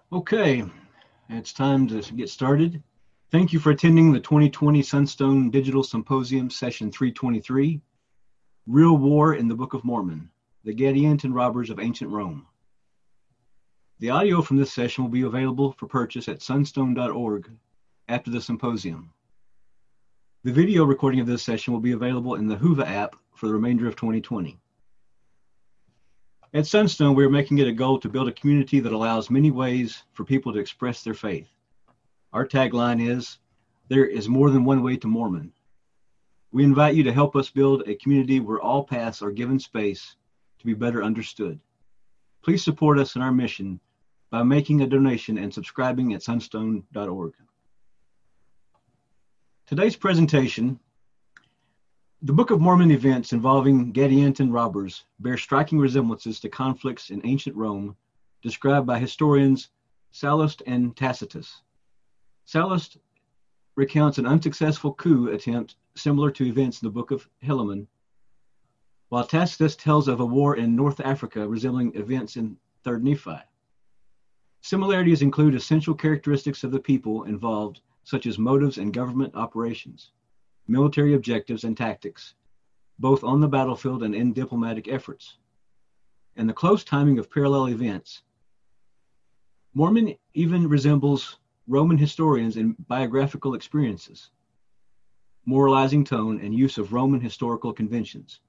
Okay, it's time to get started. Thank you for attending the 2020 Sunstone Digital Symposium Session 323, Real War in the Book of Mormon, the Gadianton Robbers of Ancient Rome. The audio from this session will be available for purchase at sunstone.org after the symposium. The video recording of this session will be available in the Whova app for the remainder of 2020. At Sunstone, we are making it a goal to build a community that allows many ways for people to express their faith. Our tagline is, "There is more than one way to Mormon." We invite you to help us build a community where all paths are given space to be better understood. Please support us in our mission by making a donation and subscribing at sunstone.org. Today's presentation, the Book of Mormon events involving Gadianton robbers bear striking resemblances to conflicts in ancient Rome described by historians Sallust and Tacitus. Sallust recounts an unsuccessful coup attempt similar to events in the Book of Helaman, while Tacitus tells of a war in North Africa resembling events in 3rd Nephi. Similarities include essential characteristics of the people involved, such as motives and government operations, military objectives and tactics, both on the battlefield and in diplomatic efforts, and the close timing of parallel events. Mormon even resembles Roman historians in biographical experiences, moralizing tone, and use of Roman historical conventions.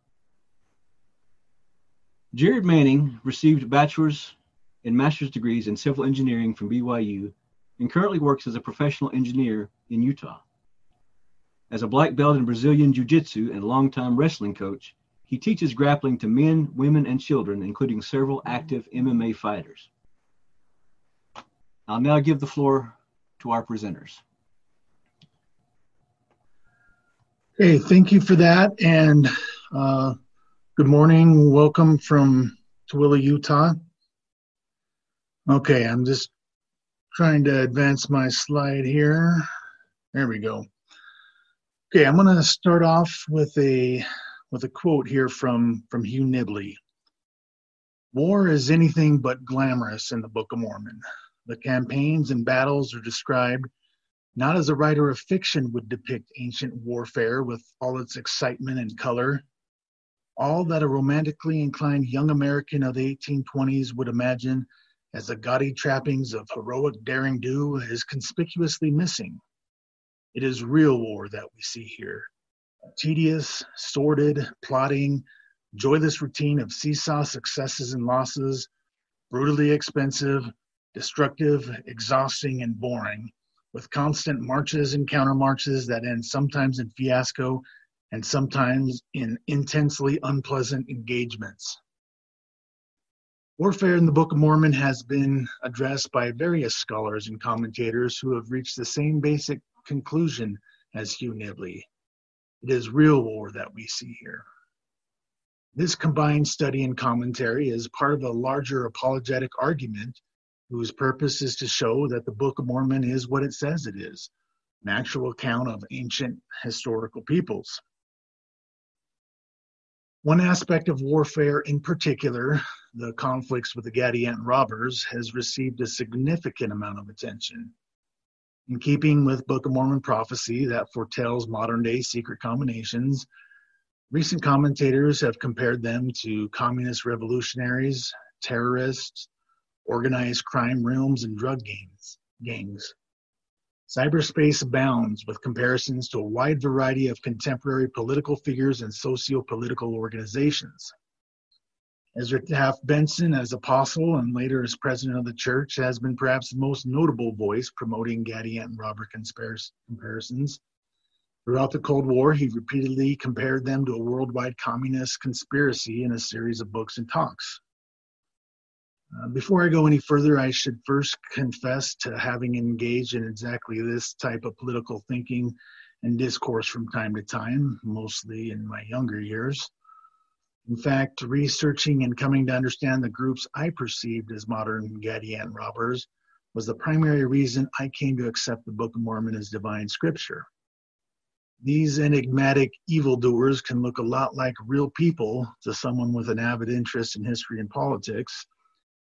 Jared Manning received bachelor's and master's degrees in civil engineering from BYU and currently works as a professional engineer in Utah. As a black belt in Brazilian Jiu-Jitsu and longtime wrestling coach, he teaches grappling to men, women, and children, including several active MMA fighters. I'll now give the floor to our presenters. Hey, thank you for that, and good morning. Welcome from Tooele, Utah. Okay, I'm just trying to advance my slide here. There we go. Okay, I'm going to start off with a quote here from Hugh Nibley. War is anything but glamorous in the Book of Mormon. The campaigns and battles are described not as a writer of fiction would depict ancient warfare with all its excitement and color, all that a romantically inclined young American of the 1820s would imagine as the gaudy trappings of heroic daring do is conspicuously missing. It is real war that we see here. A tedious, sordid, plotting, joyless routine of seesaw successes and losses, brutally expensive, destructive, exhausting, and boring, with constant marches and countermarches that end sometimes in fiasco and sometimes in intensely unpleasant engagements. Warfare in the Book of Mormon has been addressed by various scholars and commentators who have reached the same basic conclusion as Hugh Nibley. It is real war that we see here. This combined study and commentary is part of a larger apologetic argument whose purpose is to show that the Book of Mormon is what it says it is, an actual account of ancient historical peoples. One aspect of warfare in particular, the conflicts with the Gadianton robbers, has received a significant amount of attention. In keeping with Book of Mormon prophecy that foretells modern-day secret combinations, recent commentators have compared them to communist revolutionaries, terrorists, organized crime realms, and drug gangs. Cyberspace abounds with comparisons to a wide variety of contemporary political figures and socio-political organizations. Ezra Taft Benson, as apostle and later as president of the church, has been perhaps the most notable voice promoting Gadianton robber comparisons. Throughout the Cold War, he repeatedly compared them to a worldwide communist conspiracy in a series of books and talks. Before I go any further, I should first confess to having engaged in exactly this type of political thinking and discourse from time to time, mostly in my younger years. In fact, researching and coming to understand the groups I perceived as modern Gadianton robbers was the primary reason I came to accept the Book of Mormon as divine scripture. These enigmatic evildoers can look a lot like real people to someone with an avid interest in history and politics,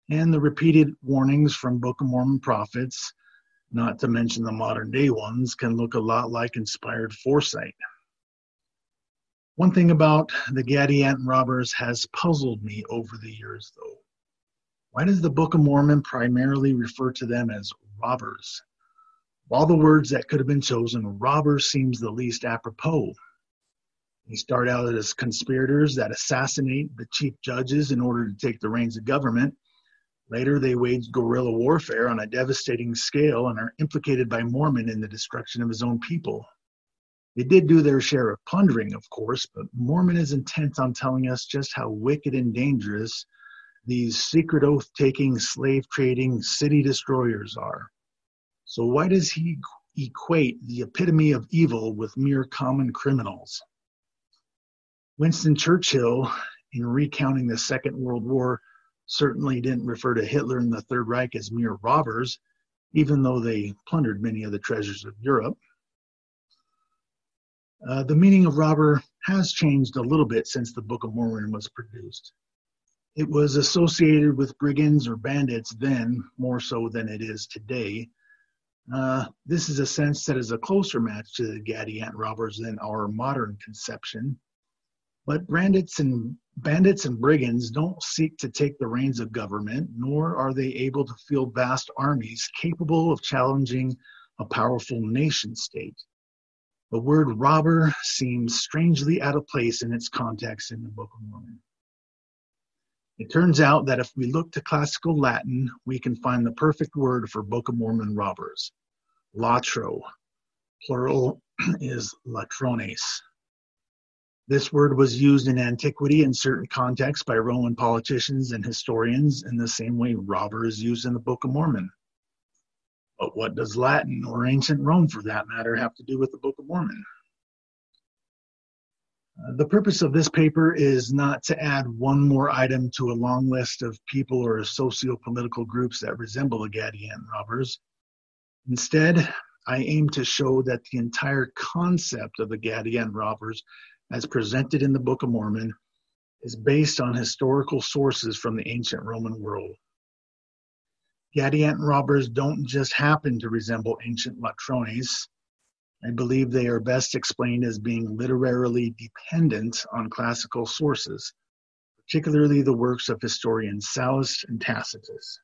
And the repeated warnings from Book of Mormon prophets, not to mention the modern day ones, can look a lot like inspired foresight. One thing about the Gadianton robbers has puzzled me over the years, though. Why does the Book of Mormon primarily refer to them as robbers? Of all the words that could have been chosen, robber seems the least apropos. They start out as conspirators that assassinate the chief judges in order to take the reins of government. Later, they wage guerrilla warfare on a devastating scale and are implicated by Mormon in the destruction of his own people. They did do their share of plundering, of course, but Mormon is intent on telling us just how wicked and dangerous these secret oath-taking, slave-trading city destroyers are. So why does he equate the epitome of evil with mere common criminals? Winston Churchill, in recounting the Second World War, certainly didn't refer to Hitler and the Third Reich as mere robbers, even though they plundered many of the treasures of Europe. The meaning of robber has changed a little bit since the Book of Mormon was produced. It was associated with brigands or bandits then, more so than it is today. This is a sense that is a closer match to the Gadianton robbers than our modern conception. But bandits and brigands don't seek to take the reins of government, nor are they able to field vast armies capable of challenging a powerful nation state. The word robber seems strangely out of place in its context in the Book of Mormon. It turns out that if we look to classical Latin, we can find the perfect word for Book of Mormon robbers, latro. Plural is latrones. This word was used in antiquity in certain contexts by Roman politicians and historians in the same way robber is used in the Book of Mormon. But what does Latin, or ancient Rome for that matter, have to do with the Book of Mormon? The purpose of this paper is not to add one more item to a long list of people or socio-political groups that resemble the Gadianton robbers. Instead, I aim to show that the entire concept of the Gadianton robbers as presented in the Book of Mormon is based on historical sources from the ancient Roman world. Gadianton robbers don't just happen to resemble ancient latrones. I believe they are best explained as being literarily dependent on classical sources, particularly the works of historians Sallust and Tacitus.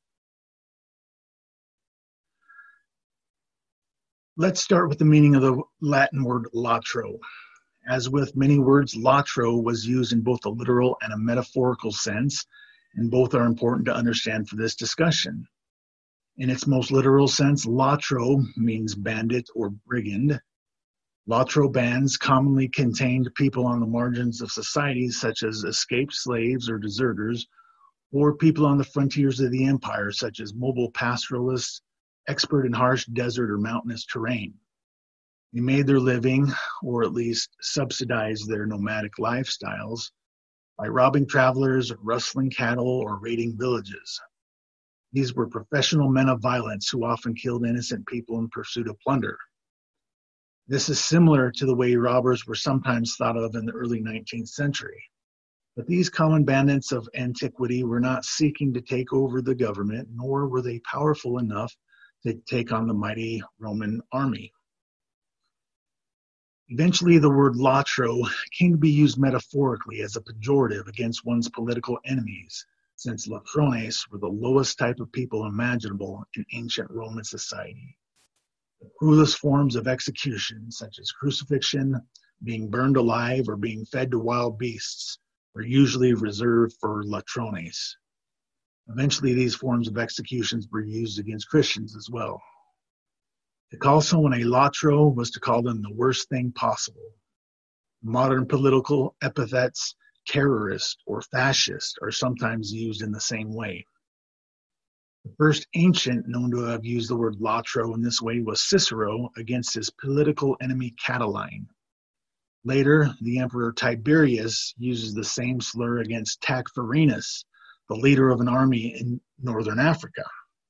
Let's start with the meaning of the Latin word latro. As with many words, latro was used in both a literal and a metaphorical sense, and both are important to understand for this discussion. In its most literal sense, latro means bandit or brigand. Latro bands commonly contained people on the margins of society, such as escaped slaves or deserters, or people on the frontiers of the empire, such as mobile pastoralists, expert in harsh desert or mountainous terrain. They made their living, or at least subsidized their nomadic lifestyles, by robbing travelers, rustling cattle, or raiding villages. These were professional men of violence who often killed innocent people in pursuit of plunder. This is similar to the way robbers were sometimes thought of in the early 19th century. But these common bandits of antiquity were not seeking to take over the government, nor were they powerful enough to take on the mighty Roman army. Eventually, the word latro came to be used metaphorically as a pejorative against one's political enemies, since latrones were the lowest type of people imaginable in ancient Roman society. The cruelest forms of execution, such as crucifixion, being burned alive, or being fed to wild beasts, were usually reserved for latrones. Eventually, these forms of executions were used against Christians as well. To call someone a latro was to call them the worst thing possible. Modern political epithets, terrorist or fascist, are sometimes used in the same way. The first ancient known to have used the word latro in this way was Cicero against his political enemy Catiline. Later, the Emperor Tiberius uses the same slur against Tacfarinas, the leader of an army in northern Africa.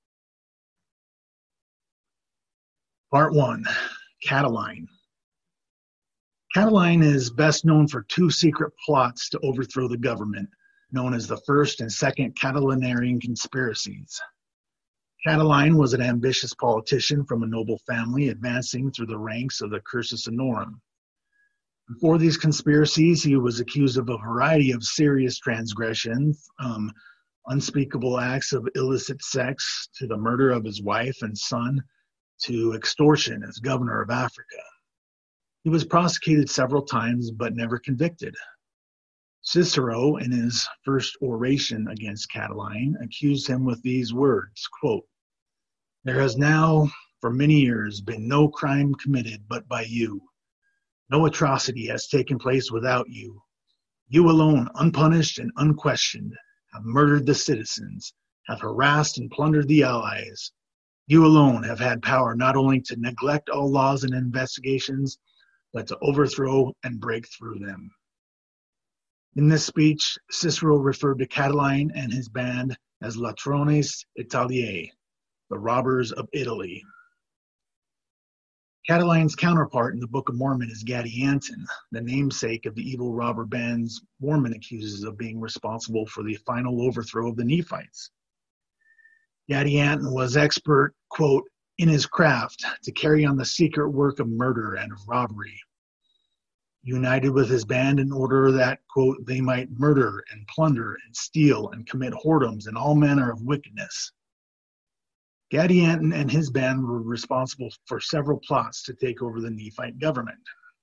Part 1, Catiline. Catiline is best known for two secret plots to overthrow the government, known as the First and Second Catilinarian conspiracies. Catiline was an ambitious politician from a noble family advancing through the ranks of the Cursus Honorum. Before these conspiracies, he was accused of a variety of serious transgressions, unspeakable acts of illicit sex, to the murder of his wife and son, to extortion as governor of Africa. He was prosecuted several times but never convicted. Cicero, in his first oration against Catiline, accused him with these words, quote, "There has now for many years been no crime committed but by you. No atrocity has taken place without you. You alone, unpunished and unquestioned, have murdered the citizens, have harassed and plundered the allies. You alone have had power not only to neglect all laws and investigations, but to overthrow and break through them." In this speech, Cicero referred to Catiline and his band as Latrones Italiae, the robbers of Italy. Catiline's counterpart in the Book of Mormon is Gadianton, the namesake of the evil robber bands Mormon accuses of being responsible for the final overthrow of the Nephites. Gadianton was expert, quote, in his craft to carry on the secret work of murder and of robbery. United with his band in order that, quote, they might murder and plunder and steal and commit whoredoms and all manner of wickedness. Gadianton and his band were responsible for several plots to take over the Nephite government.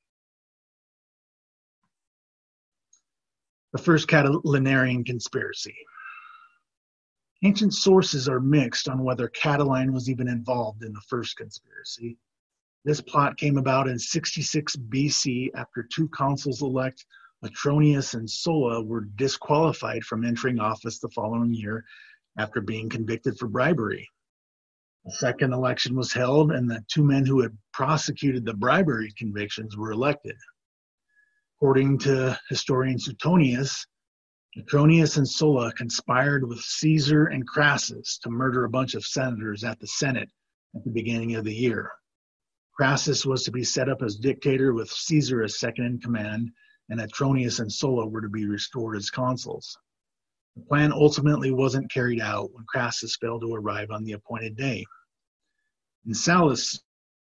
The First Catilinarian conspiracy. Ancient sources are mixed on whether Catiline was even involved in the first conspiracy. This plot came about in 66 BC after two consuls-elect, Petronius and Sulla, were disqualified from entering office the following year after being convicted for bribery. A second election was held, and the two men who had prosecuted the bribery convictions were elected. According to historian Suetonius, Petronius and Sulla conspired with Caesar and Crassus to murder a bunch of senators at the Senate at the beginning of the year. Crassus was to be set up as dictator with Caesar as second in command, and Petronius and Sulla were to be restored as consuls. The plan ultimately wasn't carried out when Crassus failed to arrive on the appointed day. In Sallust's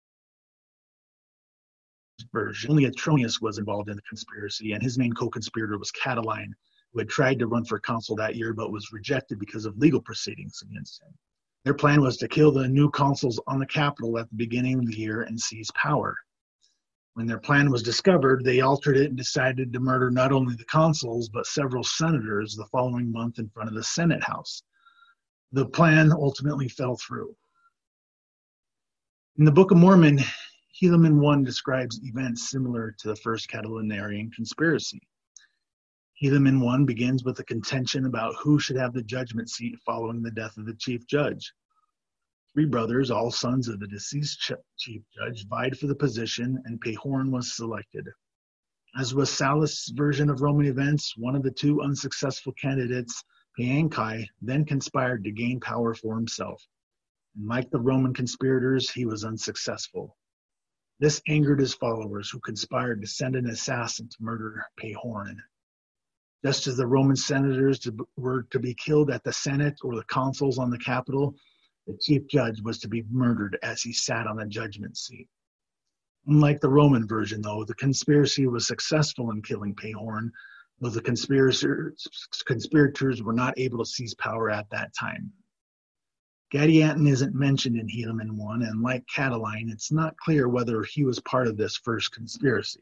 version, only Petronius was involved in the conspiracy, and his main co-conspirator was Catiline, who had tried to run for consul that year but was rejected because of legal proceedings against him. Their plan was to kill the new consuls on the Capitol at the beginning of the year and seize power. When their plan was discovered, they altered it and decided to murder not only the consuls, but several senators the following month in front of the Senate House. The plan ultimately fell through. In the Book of Mormon, Helaman 1 describes events similar to the First Catilinarian conspiracy. Helaman 1 begins with a contention about who should have the judgment seat following the death of the chief judge. Three brothers, all sons of the deceased chief judge, vied for the position, and Pehorn was selected. As was Sallust's version of Roman events, one of the two unsuccessful candidates, Paanchi, then conspired to gain power for himself. And like the Roman conspirators, he was unsuccessful. This angered his followers, who conspired to send an assassin to murder Pehorn. Just as the Roman senators were to be killed at the Senate or the consuls on the Capitol, the chief judge was to be murdered as he sat on the judgment seat. Unlike the Roman version, though, the conspiracy was successful in killing Pehorn, though the conspirators were not able to seize power at that time. Gadianton isn't mentioned in Helaman 1, and like Catiline, it's not clear whether he was part of this first conspiracy.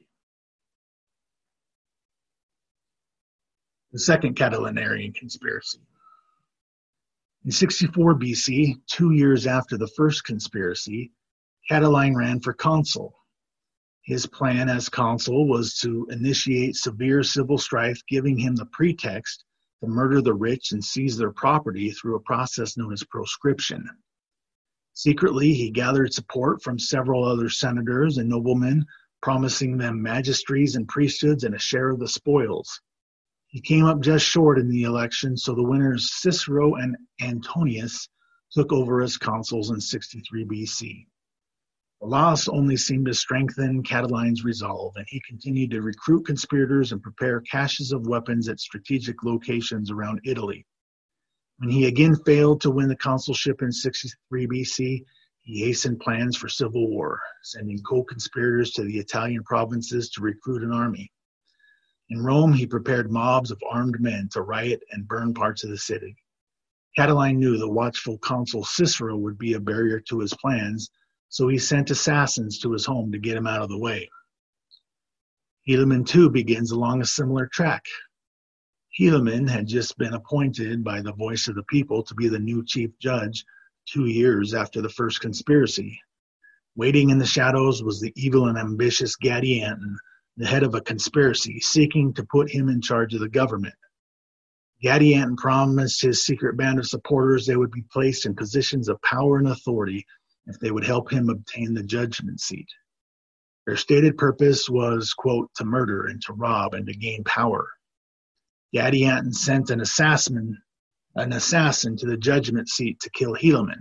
The Second Catilinarian conspiracy. In 64 BC, 2 years after the first conspiracy, Catiline ran for consul. His plan as consul was to initiate severe civil strife, giving him the pretext to murder the rich and seize their property through a process known as proscription. Secretly, he gathered support from several other senators and noblemen, promising them magistracies and priesthoods and a share of the spoils. He came up just short in the election, so the winners Cicero and Antonius took over as consuls in 63 BC. The The loss only seemed to strengthen Catiline's resolve, and he continued to recruit conspirators and prepare caches of weapons at strategic locations around Italy. When he again failed to win the consulship in 63 BC, he hastened plans for civil war, sending co-conspirators to the Italian provinces to recruit an army. In Rome, he prepared mobs of armed men to riot and burn parts of the city. Catiline knew the watchful consul Cicero would be a barrier to his plans, so he sent assassins to his home to get him out of the way. Helaman too begins along a similar track. Helaman had just been appointed by the voice of the people to be the new chief judge 2 years after the first conspiracy. Waiting in the shadows was the evil and ambitious Gadianton, the head of a conspiracy seeking to put him in charge of the government. Gadianton promised his secret band of supporters they would be placed in positions of power and authority if they would help him obtain the judgment seat. Their stated purpose was, quote, to murder and to rob and to gain power. Gadianton sent an assassin to the judgment seat to kill Helaman.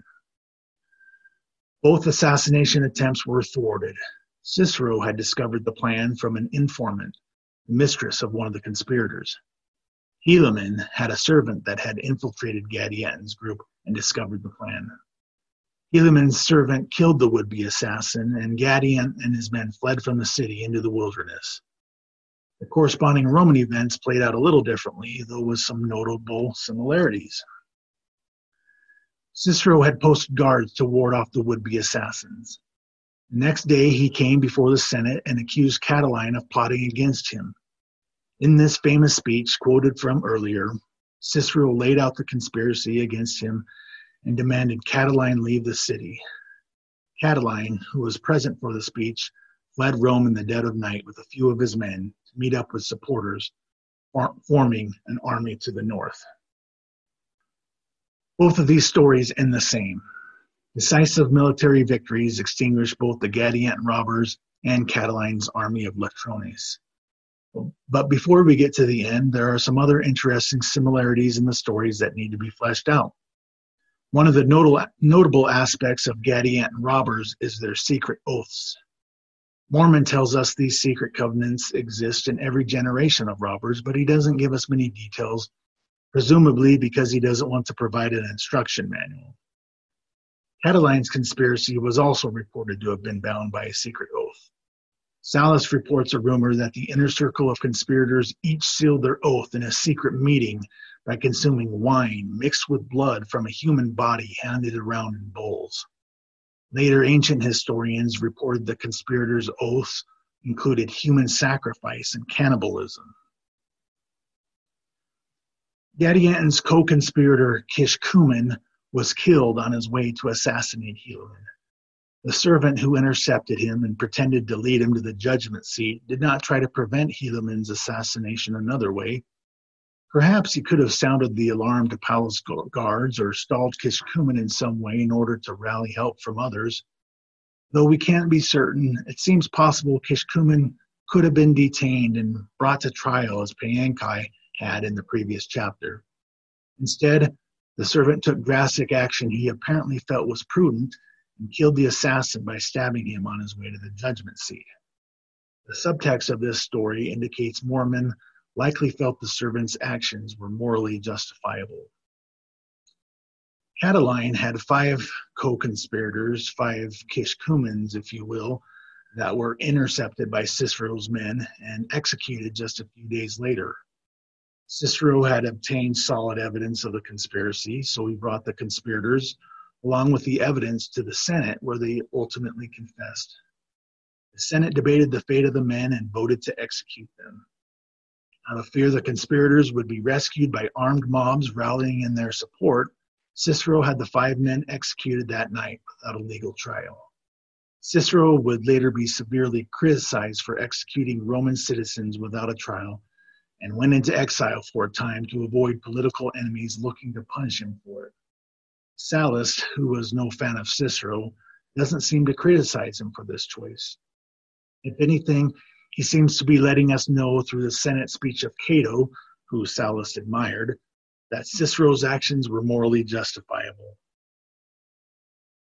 Both assassination attempts were thwarted. Cicero had discovered the plan from an informant, the mistress of one of the conspirators. Helaman had a servant that had infiltrated Gadianton's group and discovered the plan. Helaman's servant killed the would-be assassin, and Gadianton and his men fled from the city into the wilderness. The corresponding Roman events played out a little differently, though with some notable similarities. Cicero had posted guards to ward off the would-be assassins. The next day he came before the Senate and accused Catiline of plotting against him. In this famous speech, quoted from earlier, Cicero laid out the conspiracy against him and demanded Catiline leave the city. Catiline, who was present for the speech, fled Rome in the dead of night with a few of his men to meet up with supporters, forming an army to the north. Both of these stories end the same. Decisive military victories extinguished both the Gadianton robbers and Catiline's army of Latrones. But before we get to the end, there are some other interesting similarities in the stories that need to be fleshed out. One of the notable aspects of Gadianton robbers is their secret oaths. Mormon tells us these secret covenants exist in every generation of robbers, but he doesn't give us many details, presumably because he doesn't want to provide an instruction manual. Catiline's conspiracy was also reported to have been bound by a secret oath. Sallust reports a rumor that the inner circle of conspirators each sealed their oath in a secret meeting by consuming wine mixed with blood from a human body handed around in bowls. Later ancient historians reported the conspirators' oaths included human sacrifice and cannibalism. Gadianton's co-conspirator Kishkumen was killed on his way to assassinate Helaman. The servant who intercepted him and pretended to lead him to the judgment seat did not try to prevent Helaman's assassination another way. Perhaps he could have sounded the alarm to palace guards or stalled Kishkumen in some way in order to rally help from others. Though we can't be certain, it seems possible Kishkumen could have been detained and brought to trial as Paanchi had in the previous chapter. Instead, the servant took drastic action he apparently felt was prudent and killed the assassin by stabbing him on his way to the judgment seat. The subtext of this story indicates Mormon likely felt the servant's actions were morally justifiable. Catiline had 5 co-conspirators, 5 Kishkumens, if you will, that were intercepted by Cicero's men and executed just a few days later. Cicero had obtained solid evidence of the conspiracy, so he brought the conspirators, along with the evidence, to the Senate, where they ultimately confessed. The Senate debated the fate of the men and voted to execute them. Out of fear the conspirators would be rescued by armed mobs rallying in their support, Cicero had the 5 men executed that night without a legal trial. Cicero would later be severely criticized for executing Roman citizens without a trial and went into exile for a time to avoid political enemies looking to punish him for it. Sallust, who was no fan of Cicero, doesn't seem to criticize him for this choice. If anything, he seems to be letting us know through the Senate speech of Cato, who Sallust admired, that Cicero's actions were morally justifiable.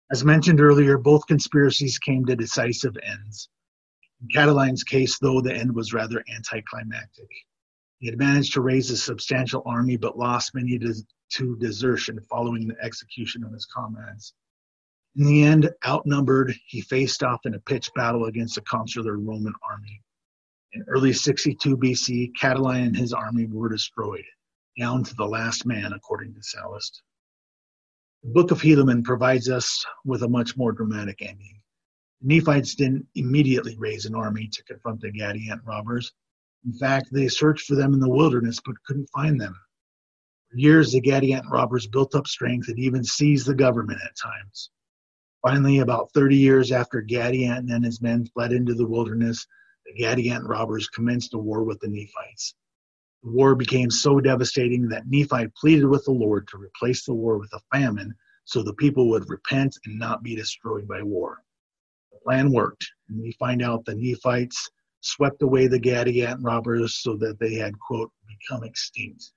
As mentioned earlier, both conspiracies came to decisive ends. In Catiline's case, though, the end was rather anticlimactic. He had managed to raise a substantial army, but lost many to desertion following the execution of his comrades. In the end, outnumbered, he faced off in a pitched battle against a consular Roman army. In early 62 BC, Catiline and his army were destroyed, down to the last man, according to Sallust. The Book of Helaman provides us with a much more dramatic ending. The Nephites didn't immediately raise an army to confront the Gadiant robbers. In fact, they searched for them in the wilderness but couldn't find them. For years, the Gadiant robbers built up strength and even seized the government at times. Finally, about 30 years after Gadiant and his men fled into the wilderness, the Gadiant robbers commenced a war with the Nephites. The war became so devastating that Nephi pleaded with the Lord to replace the war with a famine so the people would repent and not be destroyed by war. The plan worked, and we find out the Nephites swept away the Gadiant robbers so that they had, quote, become extinct.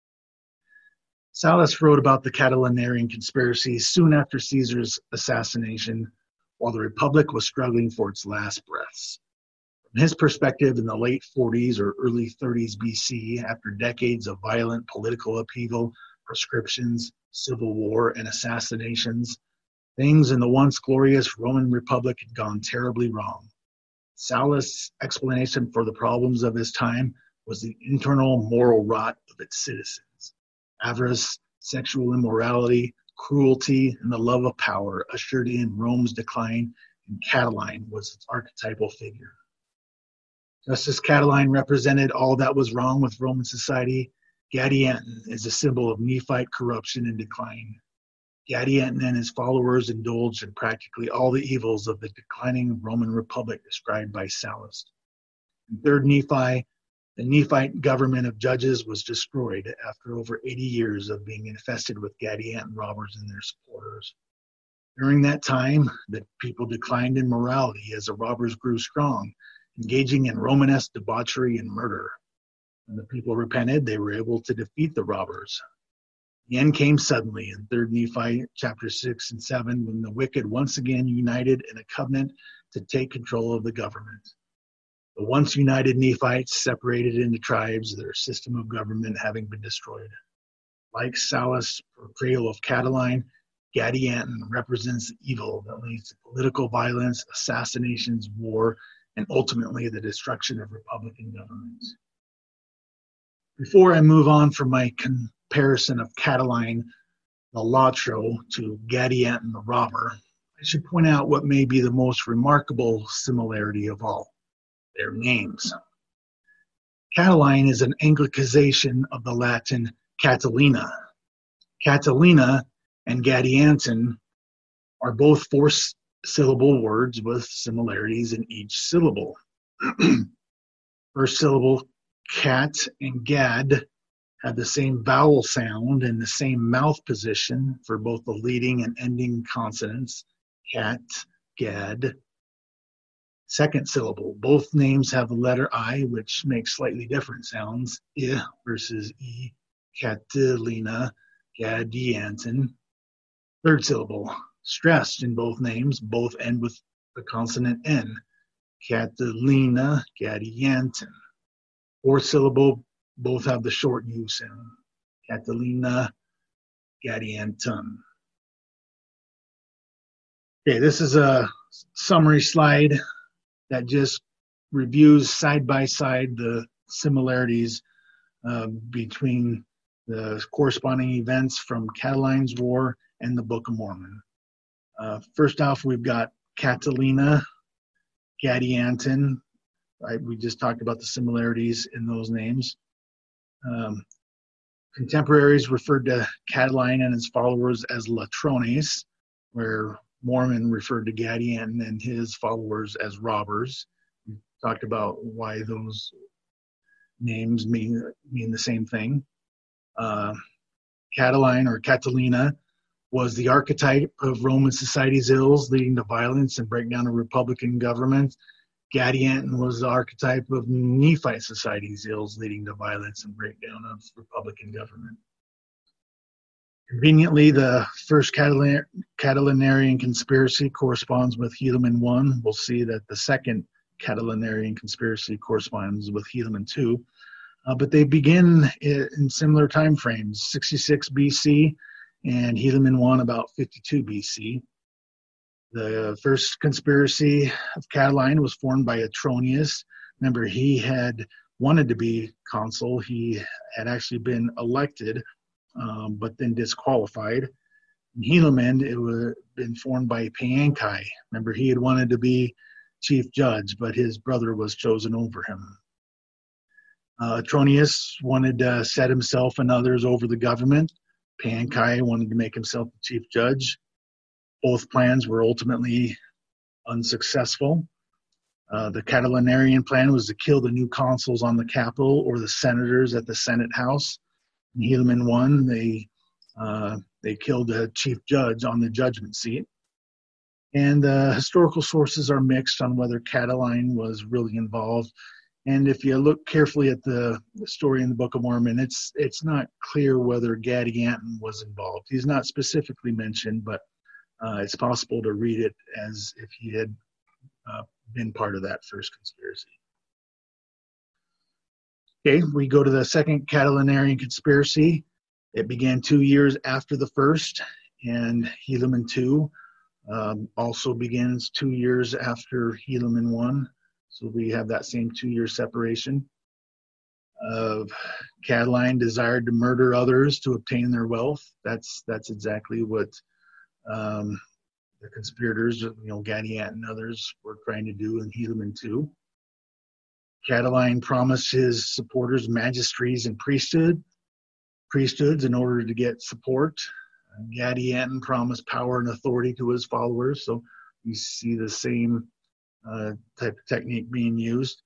Sallust wrote about the Catilinarian conspiracy soon after Caesar's assassination, while the Republic was struggling for its last breaths. From his perspective, in the late 40s or early 30s BC, after decades of violent political upheaval, proscriptions, civil war, and assassinations, things in the once glorious Roman Republic had gone terribly wrong. Sallust's explanation for the problems of his time was the internal moral rot of its citizens. Avarice, sexual immorality, cruelty, and the love of power ushered in Rome's decline, and Catiline was its archetypal figure. Just as Catiline represented all that was wrong with Roman society, Gadianton is a symbol of Nephite corruption and decline. Gadianton and his followers indulged in practically all the evils of the declining Roman Republic described by Sallust. In 3rd Nephi, the Nephite government of judges was destroyed after over 80 years of being infested with Gadianton robbers and their supporters. During that time, the people declined in morality as the robbers grew strong, engaging in Romanesque debauchery and murder. When the people repented, they were able to defeat the robbers. The end came suddenly in 3rd Nephi chapter 6 and 7 when the wicked once again united in a covenant to take control of the government. The once united Nephites separated into tribes, their system of government having been destroyed. Like Sallust's portrayal of Catiline, Gadianton represents evil that leads to political violence, assassinations, war, and ultimately the destruction of Republican government. Before I move on from my comparison of Catiline the Latro to Gadianton the robber, I should point out what may be the most remarkable similarity of all, their names. Catiline is an Anglicization of the Latin Catilina. Catilina and Gadianton are both four-syllable words with similarities in each syllable. First syllable, cat and gad, have the same vowel sound and the same mouth position for both the leading and ending consonants, cat, gad. Second syllable, both names have the letter I, which makes slightly different sounds, I versus E, Catilina, Gadianton. Third syllable, stressed in both names, both end with the consonant N, Catalina, Gadianton. Fourth syllable, both have the short U sound, Catalina, Gadianton. Okay, this is a summary slide that just reviews side by side the similarities between the corresponding events from Catiline's War and the Book of Mormon. First off, we've got Catalina, Gadianton. Right? We just talked about the similarities in those names. Contemporaries referred to Catiline and his followers as Latrones, where Mormon referred to Gadianton and his followers as robbers. We talked about why those names mean the same thing. Catiline or Catalina was the archetype of Roman society's ills, leading to violence and breakdown of Republican government. Gadianton was the archetype of Nephite society's ills, leading to violence and breakdown of Republican government. Conveniently, the first Catilinarian conspiracy corresponds with Helaman I. We'll see that the second Catilinarian conspiracy corresponds with Helaman II. But they begin in similar time frames, 66 BC and Helaman I about 52 BC. The first conspiracy of Catiline was formed by Atronius. Remember, he had wanted to be consul. He had actually been elected, but then disqualified. In Helaman, it was been formed by Paeanchi. Remember, he had wanted to be chief judge, but his brother was chosen over him. Atronius wanted to set himself and others over the government. Paeanchi wanted to make himself the chief judge. Both plans were ultimately unsuccessful. The Catilinarian plan was to kill the new consuls on the Capitol or the senators at the Senate House. In Helaman I, they killed the chief judge on the judgment seat. And the historical sources are mixed on whether Catiline was really involved. And if you look carefully at the story in the Book of Mormon, it's not clear whether Gadianton was involved. He's not specifically mentioned, but it's possible to read it as if he had been part of that first conspiracy. Okay, we go to the second Catilinarian conspiracy. It began 2 years after the first, and Helaman II also begins 2 years after Helaman I. So we have that same 2-year separation. Catiline desired to murder others to obtain their wealth. That's exactly what the conspirators, Gadianton and others, were trying to do in Helaman II. Catiline promised his supporters magistries and priesthoods in order to get support. Gadianton promised power and authority to his followers. So you see the same type of technique being used.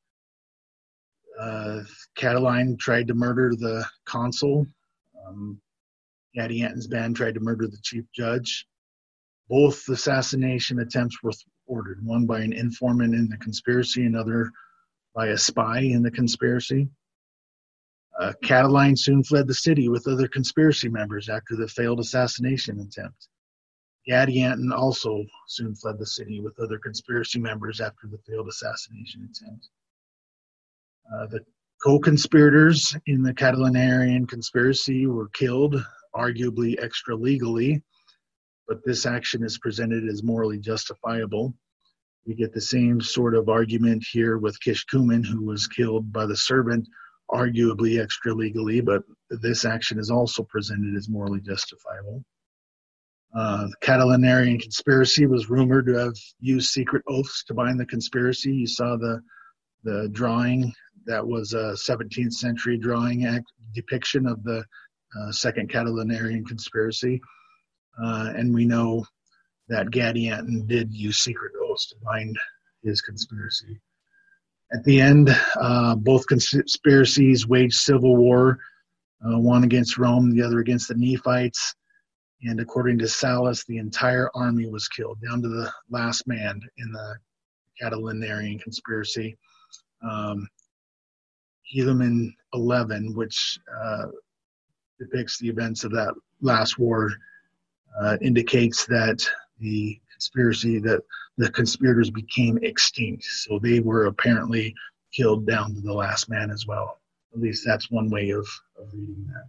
Catiline tried to murder the consul. Gadianton's band tried to murder the chief judge. Both assassination attempts were ordered, one by an informant in the conspiracy, another by a spy in the conspiracy. Catiline soon fled the city with other conspiracy members after the failed assassination attempt. Gadianton also soon fled the city with other conspiracy members after the failed assassination attempt. The co-conspirators in the Catilinarian conspiracy were killed, arguably extra-legally, but this action is presented as morally justifiable. We get the same sort of argument here with Kishkumen, who was killed by the servant, arguably extra-legally, but this action is also presented as morally justifiable. The Catilinarian conspiracy was rumored to have used secret oaths to bind the conspiracy. You saw the drawing. That was a 17th century drawing depiction of the second Catilinarian conspiracy. And we know that Gadianton did use secret oaths to bind his conspiracy. At the end, both conspiracies waged civil war, one against Rome, the other against the Nephites. And according to Sallust, the entire army was killed, down to the last man in the Catilinarian conspiracy. Helaman 11, which depicts the events of that last war, indicates that the conspirators became extinct. So they were apparently killed down to the last man as well. At least that's one way of reading that.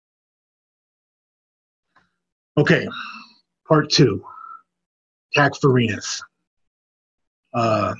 Okay, part 2, Tacfarinas. The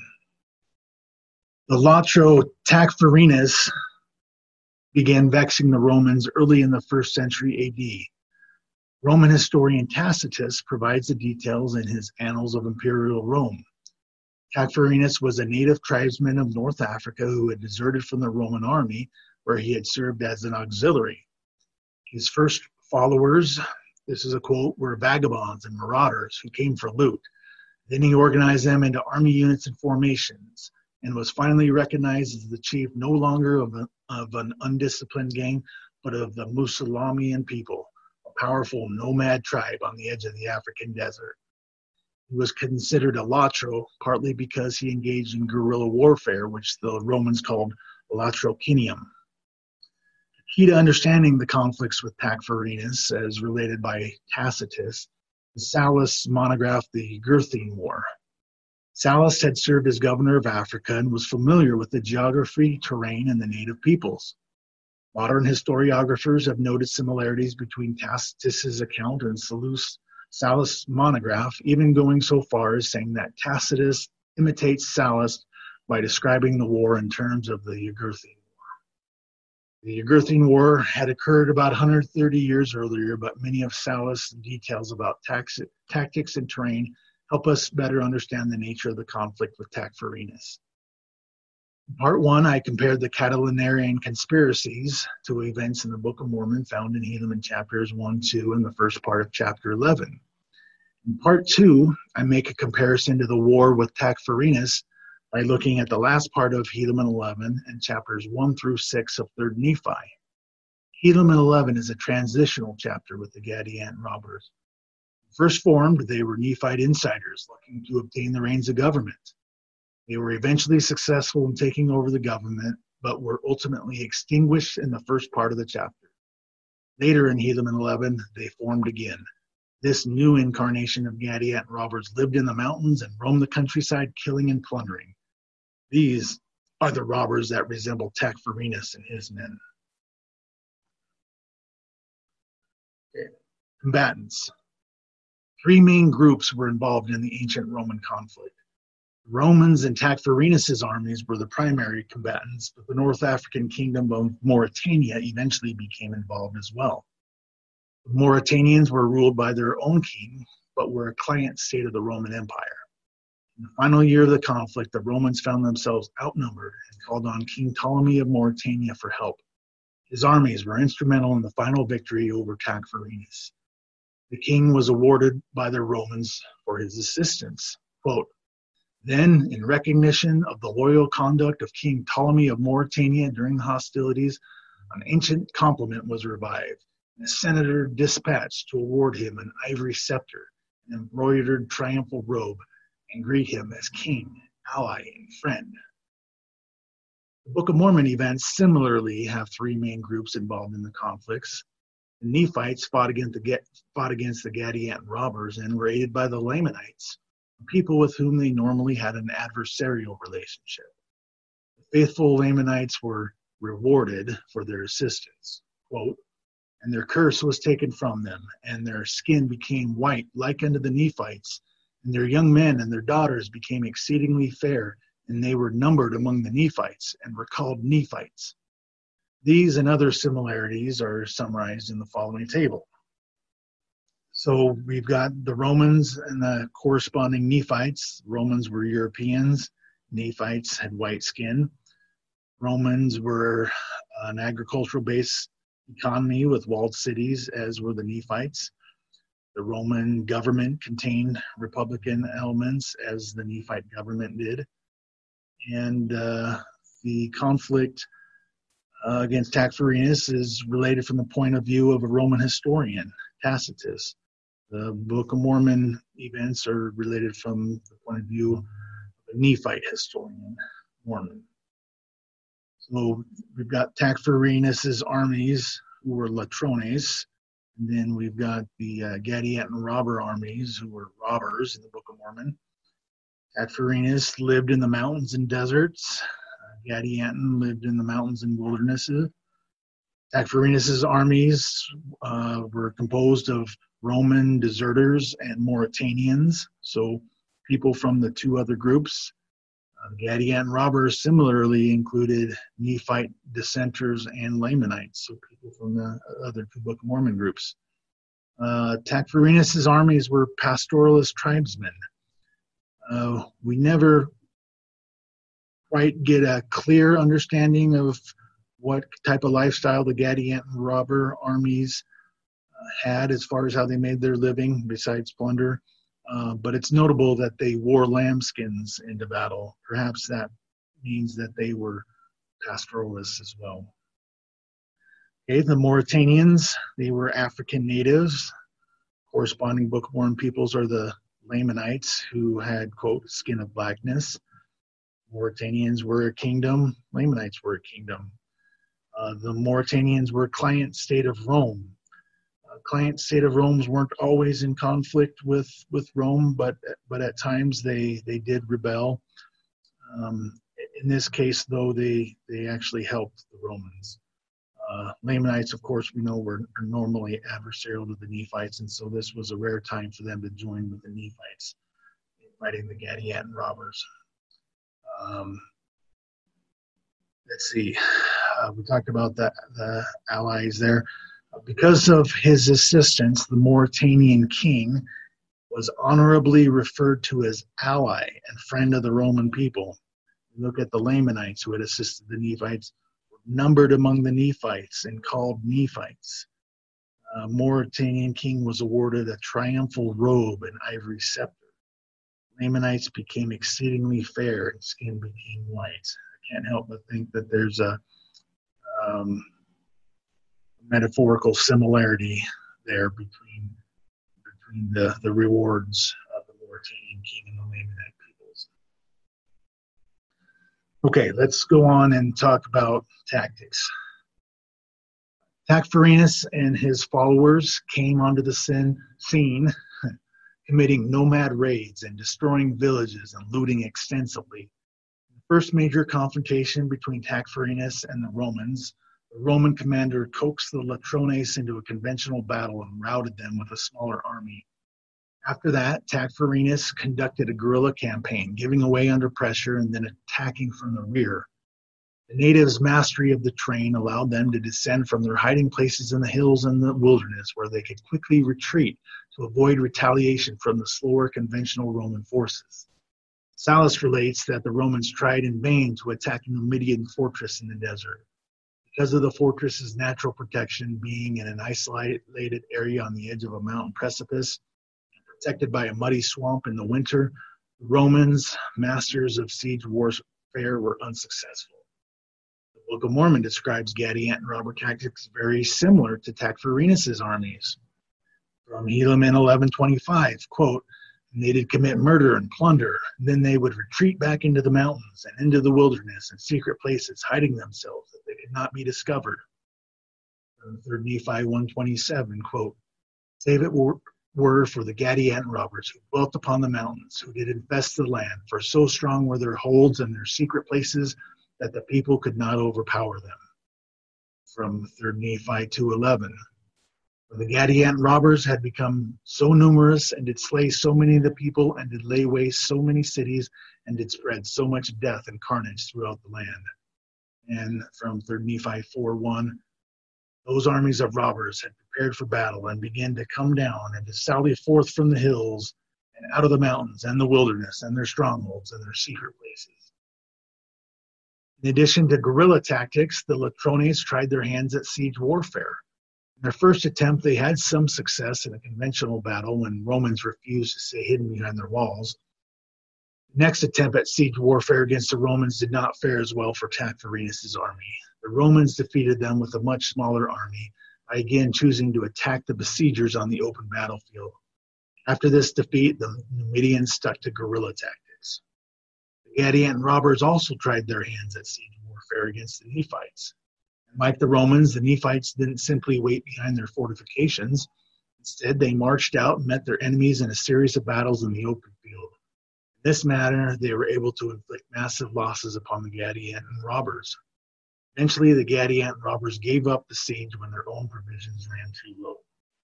Latro Tacfarinas began vexing the Romans early in the 1st century AD. Roman historian Tacitus provides the details in his Annals of Imperial Rome. Tacfarinas was a native tribesman of North Africa who had deserted from the Roman army, where he had served as an auxiliary. His first followers, this is a quote, were vagabonds and marauders who came for loot. Then he organized them into army units and formations, and was finally recognized as the chief no longer of an undisciplined gang, but of the Musulmanian people, a powerful nomad tribe on the edge of the African desert. He was considered a latro, partly because he engaged in guerrilla warfare, which the Romans called latrocinium. Key to understanding the conflicts with Tacfarinas, as related by Tacitus, is Sallust's monograph, The Jugurthine War. Sallust had served as governor of Africa and was familiar with the geography, terrain, and the native peoples. Modern historiographers have noted similarities between Tacitus's account and Sallust's monograph, even going so far as saying that Tacitus imitates Sallust by describing the war in terms of the Jugurthine War. The Jugurthine War had occurred about 130 years earlier, but many of Sallust's details about tactics and terrain help us better understand the nature of the conflict with Tacfarinas. In part 1, I compared the Catilinarian conspiracies to events in the Book of Mormon found in Helaman chapters 1, 2, and the first part of chapter 11. In part 2, I make a comparison to the war with Tacfarinas by looking at the last part of Helaman 11 and chapters 1 through 6 of 3rd Nephi. Helaman 11 is a transitional chapter with the Gadianton robbers. First formed, they were Nephite insiders looking to obtain the reins of government. They were eventually successful in taking over the government, but were ultimately extinguished in the first part of the chapter. Later in Helaman 11, they formed again. This new incarnation of Gadianton robbers lived in the mountains and roamed the countryside, killing and plundering. These are the robbers that resemble Tacfarinas and his men. Okay. Combatants. 3 main groups were involved in the ancient Roman conflict. The Romans and Tacfarinas' armies were the primary combatants, but the North African kingdom of Mauritania eventually became involved as well. The Mauritanians were ruled by their own king, but were a client state of the Roman Empire. In the final year of the conflict, the Romans found themselves outnumbered and called on King Ptolemy of Mauritania for help. His armies were instrumental in the final victory over Tacfarinas. The king was awarded by the Romans for his assistance. Quote, "Then, in recognition of the loyal conduct of King Ptolemy of Mauritania during the hostilities, an ancient compliment was revived, and a senator dispatched to award him an ivory scepter, an embroidered triumphal robe, and greet him as king, ally, and friend." The Book of Mormon events similarly have 3 main groups involved in the conflicts. The Nephites fought against the Gadianton robbers and were aided by the Lamanites, people with whom they normally had an adversarial relationship. The faithful Lamanites were rewarded for their assistance. Quote, "And their curse was taken from them, and their skin became white like unto the Nephites, and their young men and their daughters became exceedingly fair, and they were numbered among the Nephites, and were called Nephites." These and other similarities are summarized in the following table. So we've got the Romans and the corresponding Nephites. Romans were Europeans. Nephites had white skin. Romans were an agricultural-based economy with walled cities, as were the Nephites. The Roman government contained Republican elements, as the Nephite government did. And the conflict against Tacfarinas is related from the point of view of a Roman historian, Tacitus. The Book of Mormon events are related from the point of view of a Nephite historian, Mormon. So we've got Tacfarinas' armies, who were Latrones, and then we've got the Gadianton robber armies, who were robbers in the Book of Mormon. Tacfarinas lived in the mountains and deserts. Gadianton lived in the mountains and wildernesses. Tacfarinas' armies were composed of Roman deserters and Mauritanians, so people from the 2 other groups. Gadianton robbers similarly included Nephite dissenters and Lamanites, so people from the other 2 Book of Mormon groups. Tacfarinas' armies were pastoralist tribesmen. We never quite get a clear understanding of what type of lifestyle the Gadianton robber armies had as far as how they made their living besides plunder. But it's notable that they wore lambskins into battle. Perhaps that means that they were pastoralists as well. Okay, the Mauritanians, they were African natives. Corresponding Book of Mormon peoples are the Lamanites, who had, quote, skin of blackness. Mauritanians were a kingdom. Lamanites were a kingdom. The Mauritanians were client state of Rome. Client state of Rome's weren't always in conflict with Rome, but at times they did rebel. In this case, though, they actually helped the Romans. Lamanites, of course, we know are normally adversarial to the Nephites, and so this was a rare time for them to join with the Nephites in fighting the Gadianton robbers. Let's see. We talked about the allies there. Because of his assistance, the Mauritanian king was honorably referred to as ally and friend of the Roman people. Look at the Lamanites who had assisted the Nephites, were numbered among the Nephites and called Nephites. Mauritanian king was awarded a triumphal robe and ivory scepter. Lamanites became exceedingly fair and skin became white. I can't help but think that there's a metaphorical similarity there between the rewards of the Mauritanian king and the Lamanite peoples. Okay, let's go on and talk about tactics. Tacfarinas and his followers came onto the scene, committing nomad raids and destroying villages and looting extensively. The first major confrontation between Tacfarinas and the Romans, the Roman commander coaxed the Latrones into a conventional battle and routed them with a smaller army. After that, Tacfarinas conducted a guerrilla campaign, giving away under pressure and then attacking from the rear. The natives' mastery of the terrain allowed them to descend from their hiding places in the hills and the wilderness, where they could quickly retreat to avoid retaliation from the slower conventional Roman forces. Sallust relates that the Romans tried in vain to attack a Numidian fortress in the desert. Because of the fortress's natural protection, being in an isolated area on the edge of a mountain precipice, protected by a muddy swamp in the winter, the Romans, masters of siege warfare, were unsuccessful. The Book of Mormon describes Gadianton robber tactics very similar to Tacfarinas' armies. From Helaman 11:25, quote, "And they did commit murder and plunder, and then they would retreat back into the mountains and into the wilderness and secret places, hiding themselves that they could not be discovered." From 3 Nephi 1:27, quote, "Save it were for the Gadianton robbers who dwelt upon the mountains, who did infest the land, for so strong were their holds and their secret places that the people could not overpower them." From 3 Nephi 2:11, "For the Gadianton robbers had become so numerous, and did slay so many of the people, and did lay waste so many cities, and did spread so much death and carnage throughout the land." And from 3 Nephi 4:1, "Those armies of robbers had prepared for battle, and began to come down, and to sally forth from the hills, and out of the mountains, and the wilderness, and their strongholds, and their secret places." In addition to guerrilla tactics, the Latrones tried their hands at siege warfare. In their first attempt, they had some success in a conventional battle when Romans refused to stay hidden behind their walls. The next attempt at siege warfare against the Romans did not fare as well for Tacfarinas' army. The Romans defeated them with a much smaller army by again choosing to attack the besiegers on the open battlefield. After this defeat, the Numidians stuck to guerrilla tactics. The Gadianton robbers also tried their hands at siege warfare against the Nephites. Like the Romans, the Nephites didn't simply wait behind their fortifications. Instead, they marched out and met their enemies in a series of battles in the open field. In this manner, they were able to inflict massive losses upon the Gadianton robbers. Eventually, the Gadianton robbers gave up the siege when their own provisions ran too low.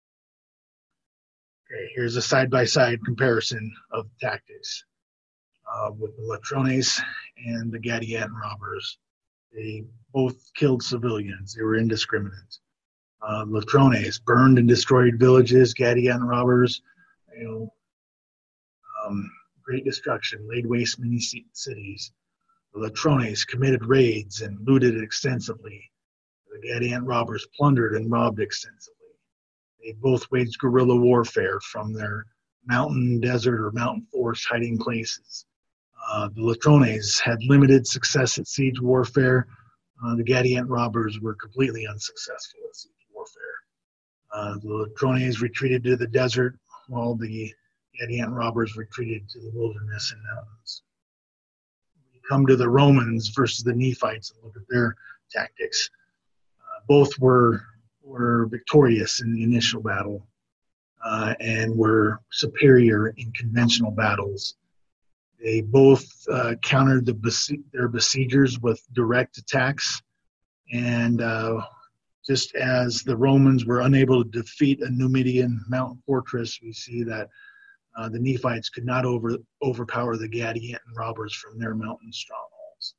Okay, here's a side-by-side comparison of tactics with the Latrones and the Gadianton robbers. They both killed civilians. They were indiscriminate. Latrones burned and destroyed villages. Gadianton robbers, great destruction, laid waste many cities. The Latrones committed raids and looted extensively. The Gadianton robbers plundered and robbed extensively. They both waged guerrilla warfare from their mountain, desert, or mountain forest hiding places. The Latrones had limited success at siege warfare. The Gadianton robbers were completely unsuccessful at siege warfare. The Latrones retreated to the desert, while the Gadianton robbers retreated to the wilderness and mountains. We come to the Romans versus the Nephites and look at their tactics. Both were victorious in the initial battle and were superior in conventional battles. They both countered their besiegers with direct attacks, and just as the Romans were unable to defeat a Numidian mountain fortress, we see that the Nephites could not overpower the Gadianton robbers from their mountain strongholds.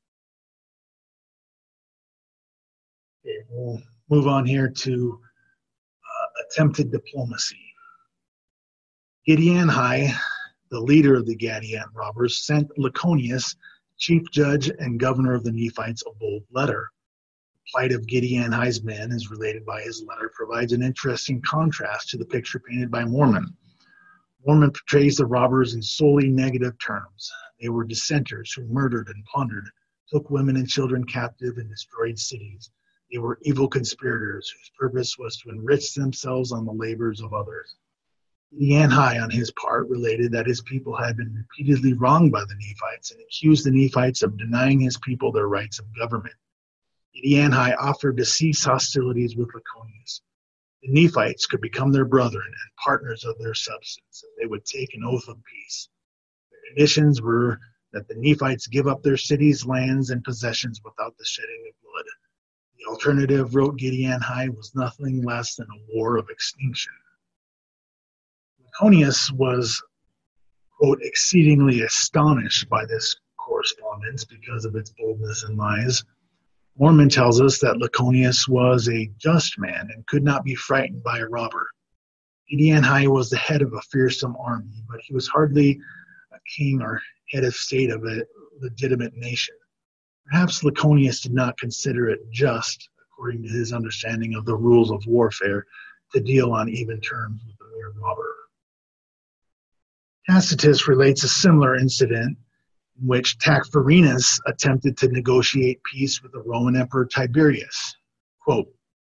Okay, we'll move on here to attempted diplomacy. Gedianhi, the leader of the Gadianton robbers, sent Laconius, chief judge and governor of the Nephites, a bold letter. The plight of Gedianhi's men, as related by his letter, provides an interesting contrast to the picture painted by Mormon. Mormon portrays the robbers in solely negative terms. They were dissenters who murdered and plundered, took women and children captive, and destroyed cities. They were evil conspirators whose purpose was to enrich themselves on the labors of others. Gedianhi, on his part, related that his people had been repeatedly wronged by the Nephites and accused the Nephites of denying his people their rights of government. Gedianhi offered to cease hostilities with Laconius. The Nephites could become their brethren and partners of their substance if they would take an oath of peace. The conditions were that the Nephites give up their cities, lands, and possessions without the shedding of blood. The alternative, wrote Gedianhi, was nothing less than a war of extinction. Laconius was, quote, exceedingly astonished by this correspondence because of its boldness and lies. Mormon tells us that Laconius was a just man and could not be frightened by a robber. Gedianhi was the head of a fearsome army, but he was hardly a king or head of state of a legitimate nation. Perhaps Laconius did not consider it just, according to his understanding of the rules of warfare, to deal on even terms with a mere robber. Tacitus relates a similar incident in which Tacfarinas attempted to negotiate peace with the Roman Emperor Tiberius. Quote,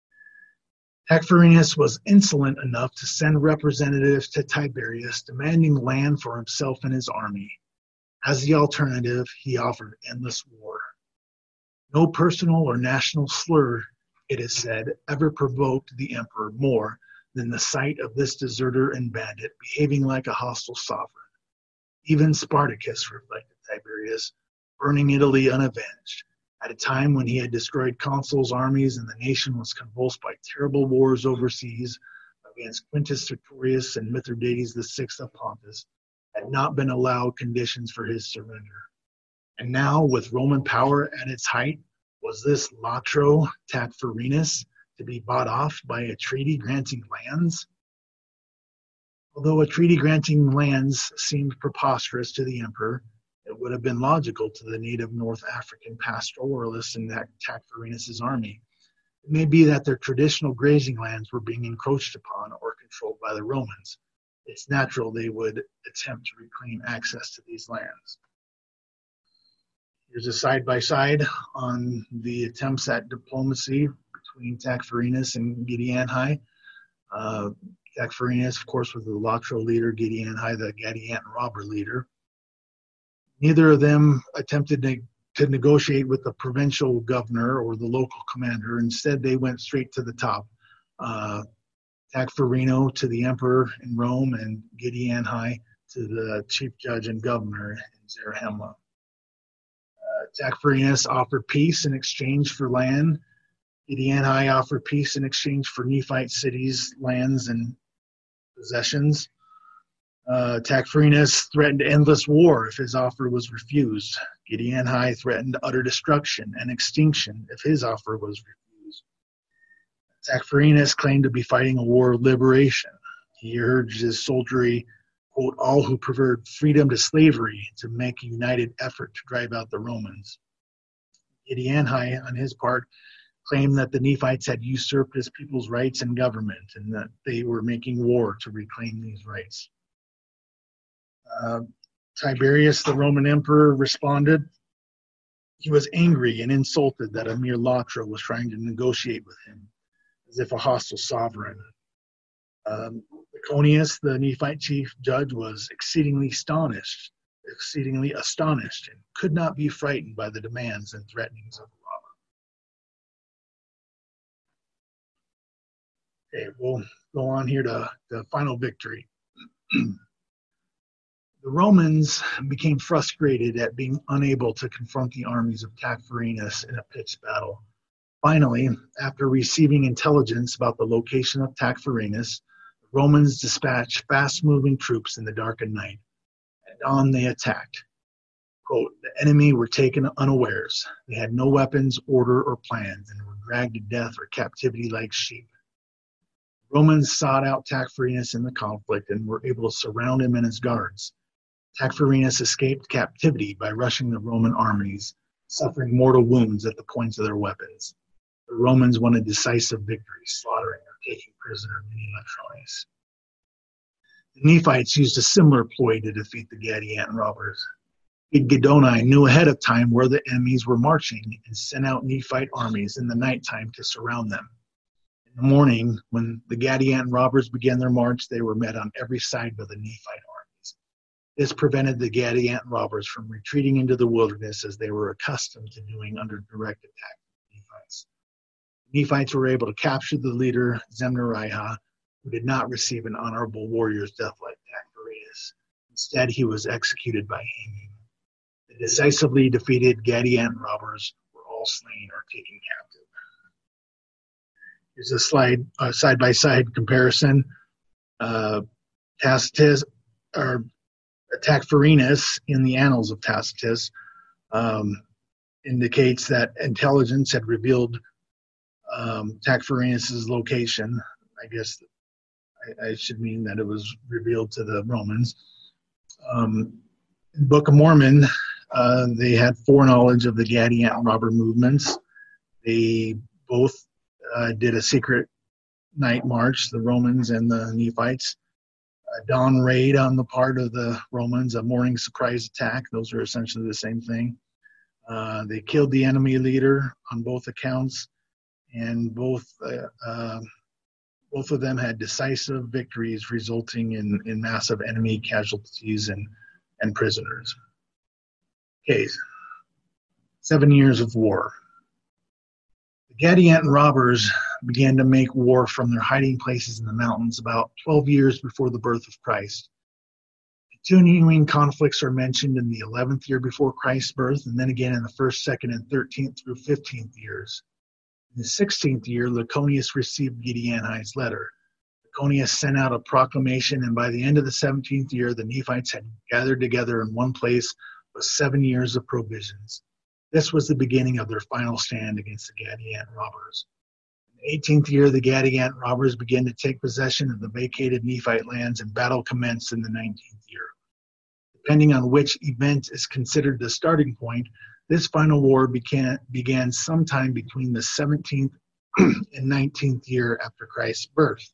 Tacfarinas was insolent enough to send representatives to Tiberius demanding land for himself and his army. As the alternative, he offered endless war. No personal or national slur, it is said, ever provoked the emperor more than the sight of this deserter and bandit behaving like a hostile sovereign. Even Spartacus, reflected Tiberius, burning Italy unavenged, at a time when he had destroyed consuls' armies and the nation was convulsed by terrible wars overseas against Quintus Sertorius and Mithridates VI of Pontus, had not been allowed conditions for his surrender. And now, with Roman power at its height, was this Latro Tacfarinas to be bought off by a treaty granting lands? Although a treaty granting lands seemed preposterous to the emperor, it would have been logical to the native North African pastoralists in Tacfarinas' army. It may be that their traditional grazing lands were being encroached upon or controlled by the Romans. It's natural they would attempt to reclaim access to these lands. Here's a side-by-side on the attempts at diplomacy between Tacfarinas and Gedianhi. Tacfarinas, of course, was the Latro leader, Gedianhi, the Gadianton robber leader. Neither of them attempted to negotiate with the provincial governor or the local commander. Instead, they went straight to the top. Tacfarino to the emperor in Rome and Gedianhi to the chief judge and governor in Zarahemla. Tacfarinas offered peace in exchange for land. Gedianhi offered peace in exchange for Nephite cities, lands, and possessions. Tacfarinas threatened endless war if his offer was refused. Gedianhi threatened utter destruction and extinction if his offer was refused. Tacfarinas claimed to be fighting a war of liberation. He urged his soldiery, quote, all who preferred freedom to slavery to make a united effort to drive out the Romans. Gedianhi, on his part, claimed that the Nephites had usurped his people's rights and government and that they were making war to reclaim these rights. Tiberius, the Roman emperor, responded. He was angry and insulted that a mere Latro was trying to negotiate with him, as if a hostile sovereign. Laconius, the Nephite chief judge, was exceedingly astonished, and could not be frightened by the demands and threatenings of the robber. Okay, we'll go on here to the final victory. The Romans became frustrated at being unable to confront the armies of Tacfarinas in a pitched battle. Finally, after receiving intelligence about the location of Tacfarinas, the Romans dispatched fast-moving troops in the darkened night. At dawn, they attacked. Quote, the enemy were taken unawares. They had no weapons, order, or plans, and were dragged to death or captivity like sheep. The Romans sought out Tacfarinas in the conflict and were able to surround him and his guards. Tacfarinas escaped captivity by rushing the Roman armies, suffering mortal wounds at the points of their weapons. The Romans won a decisive victory, slaughtering or taking prisoner many Letrones. The Nephites used a similar ploy to defeat the Gadianton robbers. Gidoni knew ahead of time where the enemies were marching and sent out Nephite armies in the nighttime to surround them. In the morning, when the Gadianton robbers began their march, they were met on every side by the Nephite armies. This prevented the Gadianton robbers from retreating into the wilderness as they were accustomed to doing under direct attack from the Nephites. The Nephites were able to capture the leader, Zemnariah, who did not receive an honorable warrior's death like Tacfarinas. Instead, he was executed by hanging. The decisively defeated Gadianton robbers were all slain or taken captive. Here's a slide, side-by-side comparison. Tacitus, or Tacfarinas, in the Annals of Tacitus, indicates that intelligence had revealed Tacfarinas' location. I guess I should mean that it was revealed to the Romans. In the Book of Mormon, they had foreknowledge of the Gadianton robber movements. They both did a secret night march, the Romans and the Nephites. A dawn raid on the part of the Romans, a morning surprise attack. Those are essentially the same thing. They killed the enemy leader on both accounts, and both of them had decisive victories, resulting in massive enemy casualties and prisoners. Okay, 7 years of war. The Gadianton robbers began to make war from their hiding places in the mountains about 12 years before the birth of Christ. Continuing conflicts are mentioned in the 11th year before Christ's birth, and then again in the 1st, 2nd, and 13th through 15th years. In the 16th year, Laconius received Gideoni's letter. Laconius sent out a proclamation, and by the end of the 17th year, the Nephites had gathered together in one place with 7 years of provisions. This was the beginning of their final stand against the Gadianton robbers. In the 18th year, the Gadianton robbers began to take possession of the vacated Nephite lands, and battle commenced in the 19th year. Depending on which event is considered the starting point, this final war began sometime between the 17th and 19th year after Christ's birth.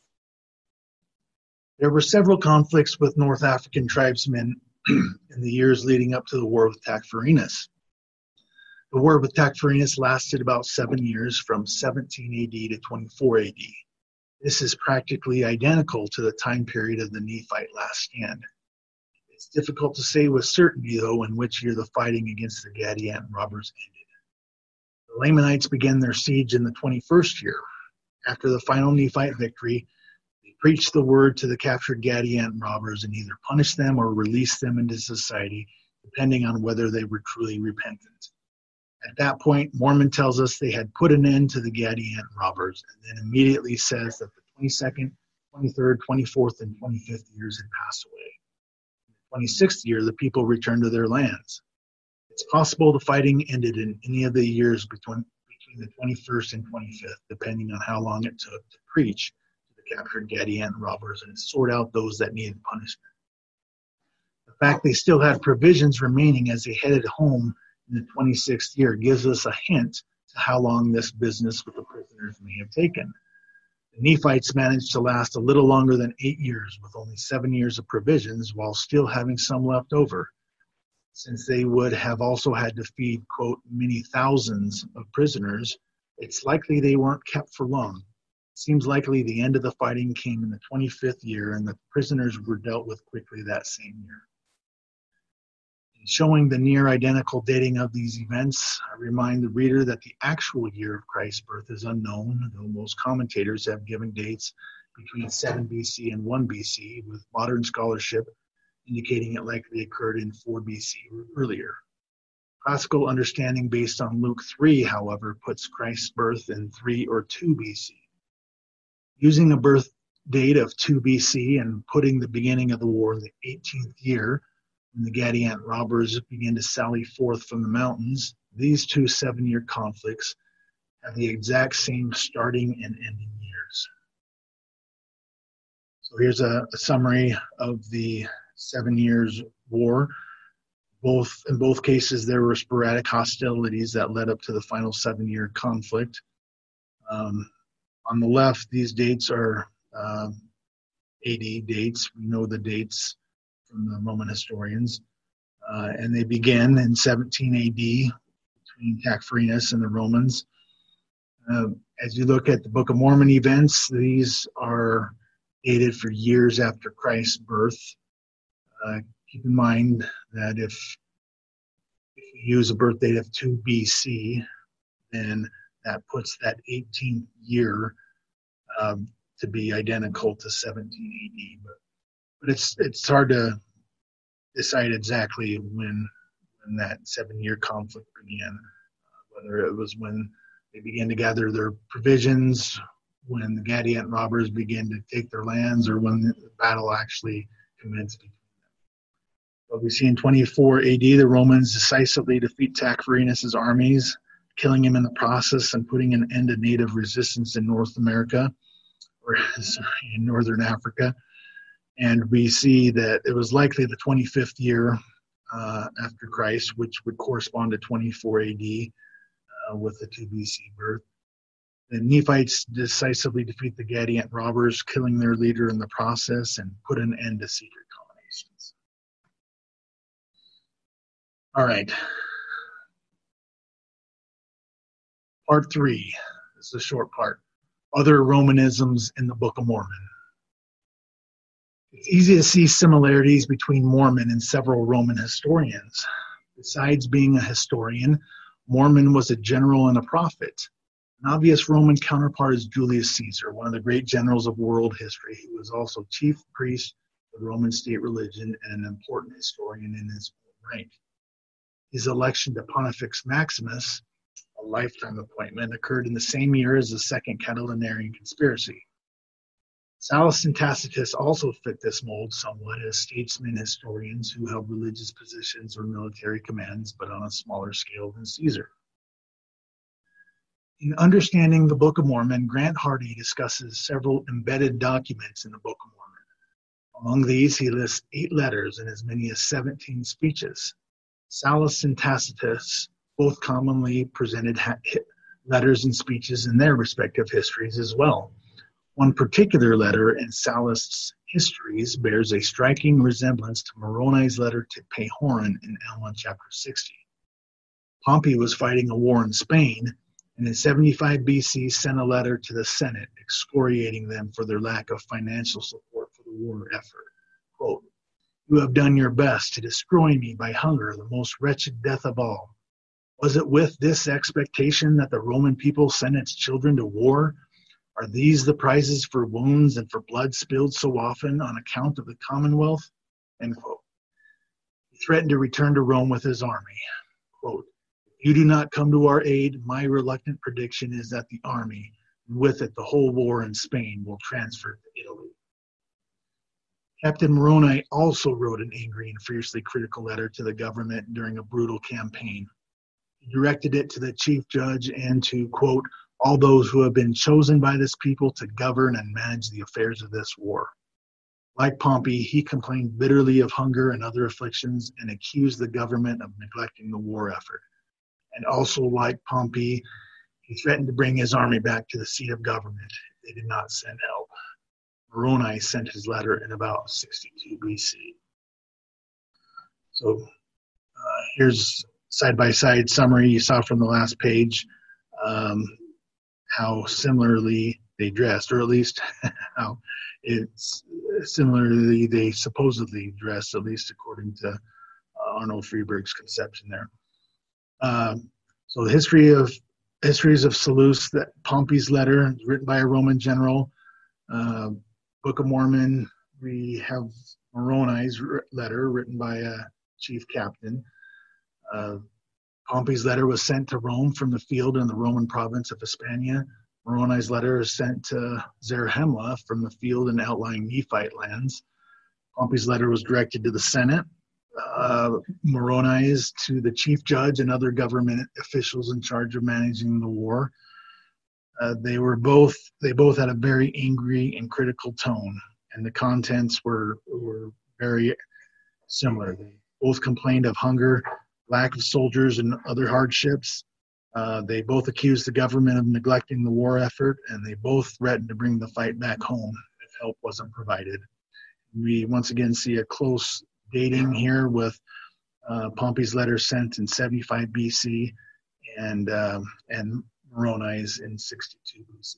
There were several conflicts with North African tribesmen in the years leading up to the war with Tacfarinas. The war with Tacfarinas lasted about 7 years, from 17 AD to 24 AD. This is practically identical to the time period of the Nephite last stand. It's difficult to say with certainty, though, in which year the fighting against the Gadianton robbers ended. The Lamanites began their siege in the 21st year. After the final Nephite victory, they preached the word to the captured Gadianton robbers and either punished them or released them into society, depending on whether they were truly repentant. At that point, Mormon tells us they had put an end to the Gadianton robbers, and then immediately says that the 22nd, 23rd, 24th, and 25th years had passed away. In the 26th year, the people returned to their lands. It's possible the fighting ended in any of the years between the 21st and 25th, depending on how long it took to preach to the captured Gadianton robbers and sort out those that needed punishment. The fact they still had provisions remaining as they headed home in the 26th year gives us a hint to how long this business with the prisoners may have taken. The Nephites managed to last a little longer than 8 years, with only 7 years of provisions, while still having some left over. Since they would have also had to feed, quote, many thousands of prisoners, it's likely they weren't kept for long. It seems likely the end of the fighting came in the 25th year, and the prisoners were dealt with quickly that same year. Showing the near identical dating of these events, I remind the reader that the actual year of Christ's birth is unknown, though most commentators have given dates between 7 BC and 1 BC, with modern scholarship indicating it likely occurred in 4 BC or earlier. Classical understanding based on Luke 3, however, puts Christ's birth in 3 or 2 BC. Using a birth date of 2 BC and putting the beginning of the war in the 18th year, when the Gadiant robbers began to sally forth from the mountains, these two 7-year conflicts have the exact same starting and ending years. So here's a summary of the 7 years war. In both cases, there were sporadic hostilities that led up to the final 7-year conflict. On the left, these dates are AD dates. We know the dates from the Roman historians. And they begin in 17 AD between Tacfrinus and the Romans. As you look at the Book of Mormon events, these are dated for years after Christ's birth. Keep in mind that if you use a birth date of 2 BC, then that puts that 18th year to be identical to 17 AD. But it's hard to decide exactly when that 7-year conflict began, whether it was when they began to gather their provisions, when the Gadiant robbers began to take their lands, or when the battle actually commenced between them. But we see in 24 AD, the Romans decisively defeat Tacfrinus' armies, killing him in the process and putting an end to native resistance in North America, or in Northern Africa. And we see that it was likely the 25th year after Christ, which would correspond to 24 AD with the 2 BC birth. The Nephites decisively defeat the Gadiant robbers, killing their leader in the process, and put an end to secret combinations. All right. Part 3. This is a short part. Other Romanisms in the Book of Mormon. It's easy to see similarities between Mormon and several Roman historians. Besides being a historian, Mormon was a general and a prophet. An obvious Roman counterpart is Julius Caesar, one of the great generals of world history. He was also chief priest of the Roman state religion and an important historian in his own right. His election to Pontifex Maximus, a lifetime appointment, occurred in the same year as the Second Catilinarian conspiracy. Sallust and Tacitus also fit this mold somewhat as statesmen historians who held religious positions or military commands, but on a smaller scale than Caesar. In understanding the Book of Mormon, Grant Hardy discusses several embedded documents in the Book of Mormon. Among these, he lists 8 letters and as many as 17 speeches. Sallust and Tacitus both commonly presented letters and speeches in their respective histories as well. One particular letter in Sallust's histories bears a striking resemblance to Moroni's letter to Pahoran in Alma chapter 60. Pompey was fighting a war in Spain, and in 75 BC sent a letter to the Senate excoriating them for their lack of financial support for the war effort. Quote, "You have done your best to destroy me by hunger, the most wretched death of all. Was it with this expectation that the Roman people sent its children to war? Are these the prizes for wounds and for blood spilled so often on account of the Commonwealth?" End quote. He threatened to return to Rome with his army. Quote, "If you do not come to our aid, my reluctant prediction is that the army, and with it the whole war in Spain, will transfer to Italy." Captain Moroni also wrote an angry and fiercely critical letter to the government during a brutal campaign. He directed it to the chief judge and to, quote, "all those who have been chosen by this people to govern and manage the affairs of this war." Like Pompey, he complained bitterly of hunger and other afflictions and accused the government of neglecting the war effort. And also, like Pompey, he threatened to bring his army back to the seat of government if they did not send help. Moroni sent his letter in about 62 BC. So here's side-by-side summary you saw from the last page, how similarly they dressed, or at least how it's similarly they supposedly dressed, at least according to Arnold Friedberg's conception there. So the histories of Seleucus, that Pompey's letter written by a Roman general. Book of Mormon, we have Moroni's letter written by a chief captain. Pompey's letter was sent to Rome from the field in the Roman province of Hispania. Moroni's letter is sent to Zarahemla from the field in outlying Nephite lands. Pompey's letter was directed to the Senate. Moroni's to the chief judge and other government officials in charge of managing the war. They both had a very angry and critical tone, and the contents were very similar. They both complained of hunger, lack of soldiers, and other hardships. They both accused the government of neglecting the war effort, and they both threatened to bring the fight back home if help wasn't provided. We once again see a close dating here with Pompey's letter sent in 75 BC and Moroni's in 62 BC.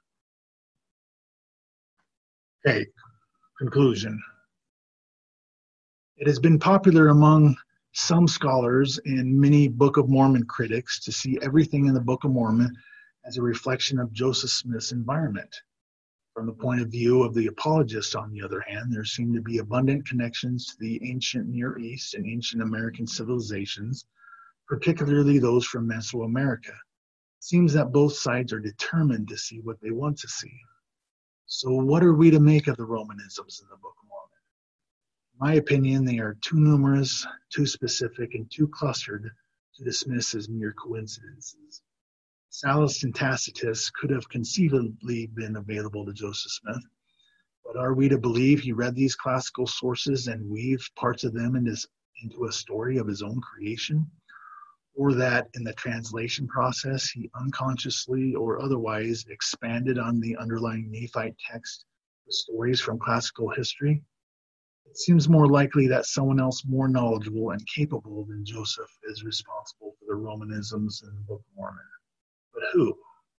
Okay, conclusion. It has been popular among some scholars and many Book of Mormon critics to see everything in the Book of Mormon as a reflection of Joseph Smith's environment. From the point of view of the apologists, on the other hand, there seem to be abundant connections to the ancient Near East and ancient American civilizations, particularly those from Mesoamerica. It seems that both sides are determined to see what they want to see. So what are we to make of the Romanisms in the Book of Mormon? In my opinion, they are too numerous, too specific, and too clustered to dismiss as mere coincidences. Sallust and Tacitus could have conceivably been available to Joseph Smith, but are we to believe he read these classical sources and weaved parts of them into a story of his own creation? Or that in the translation process he unconsciously or otherwise expanded on the underlying Nephite text with stories from classical history? It seems more likely that someone else more knowledgeable and capable than Joseph is responsible for the Romanisms in the Book of Mormon. But who?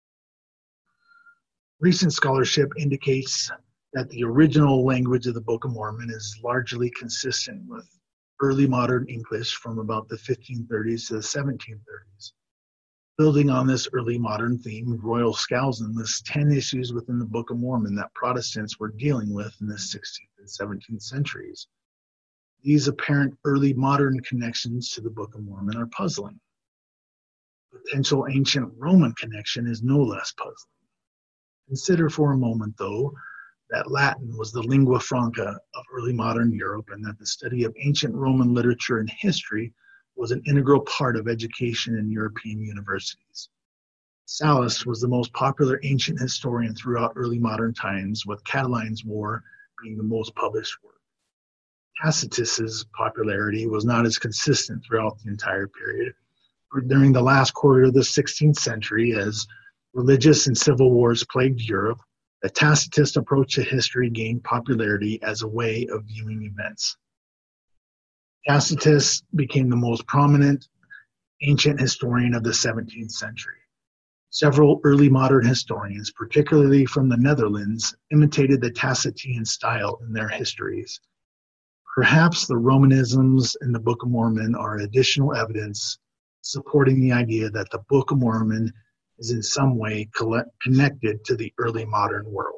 Recent scholarship indicates that the original language of the Book of Mormon is largely consistent with early modern English from about the 1530s to the 1730s. Building on this early modern theme, Royal Skousen lists 10 issues within the Book of Mormon that Protestants were dealing with in the 16th and 17th centuries. These apparent early modern connections to the Book of Mormon are puzzling. Potential ancient Roman connection is no less puzzling. Consider for a moment, though, that Latin was the lingua franca of early modern Europe and that the study of ancient Roman literature and history was an integral part of education in European universities. Sallust was the most popular ancient historian throughout early modern times, with Catiline's War being the most published work. Tacitus's popularity was not as consistent throughout the entire period. During the last quarter of the 16th century, as religious and civil wars plagued Europe, the Tacitist approach to history gained popularity as a way of viewing events. Tacitus became the most prominent ancient historian of the 17th century. Several early modern historians, particularly from the Netherlands, imitated the Tacitian style in their histories. Perhaps the Romanisms in the Book of Mormon are additional evidence supporting the idea that the Book of Mormon is in some way connected to the early modern world.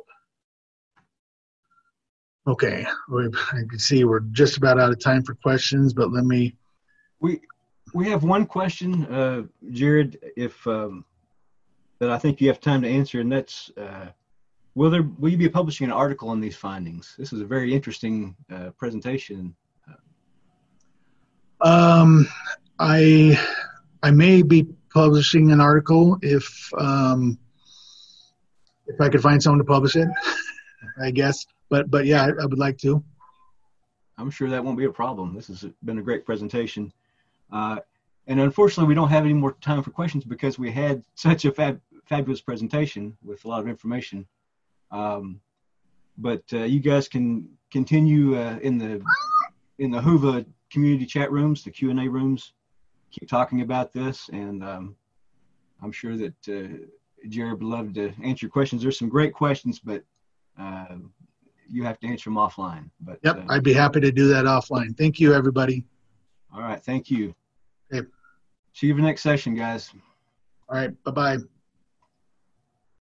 Okay, I can see we're just about out of time for questions, but let me... We have one question, Jared, that I think you have time to answer, and that's, will you be publishing an article on these findings? This is a very interesting presentation. I may be publishing an article if I could find someone to publish it, I guess. But yeah, I would like to. I'm sure that won't be a problem. This has been a great presentation. And unfortunately, we don't have any more time for questions because we had such a fabulous presentation with a lot of information. But you guys can continue in the Whova community chat rooms, the Q&A rooms. Keep talking about this, and I'm sure that Jared would love to answer your questions. There's some great questions, but you have to answer them offline. But yep, I'd be happy to do that offline. Thank you, everybody. All right. Thank you. Okay. See you for the next session, guys. All right. Bye-bye.